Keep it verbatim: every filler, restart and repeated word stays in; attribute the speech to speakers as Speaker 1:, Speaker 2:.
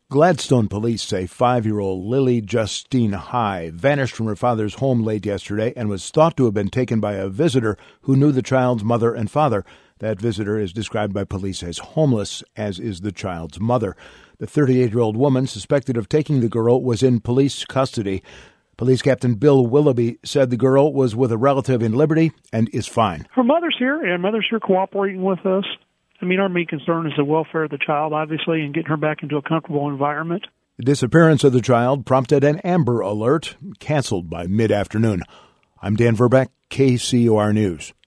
Speaker 1: Gladstone police say five-year-old Lily Justine High vanished from her father's home late yesterday and was thought to have been taken by a visitor who knew the child's mother and father. That visitor is described by police as homeless, as is the child's mother. The thirty-eight-year-old woman suspected of taking the girl was in police custody. Police Captain Bill Willoughby said the girl was with a relative in Liberty and is fine.
Speaker 2: Her mother's here, and mother's here cooperating with us. I mean, our main concern is the welfare of the child, obviously, and getting her back into a comfortable environment.
Speaker 1: The disappearance of the child prompted an Amber Alert, canceled by mid-afternoon. I'm Dan Verbeck, K C O R News.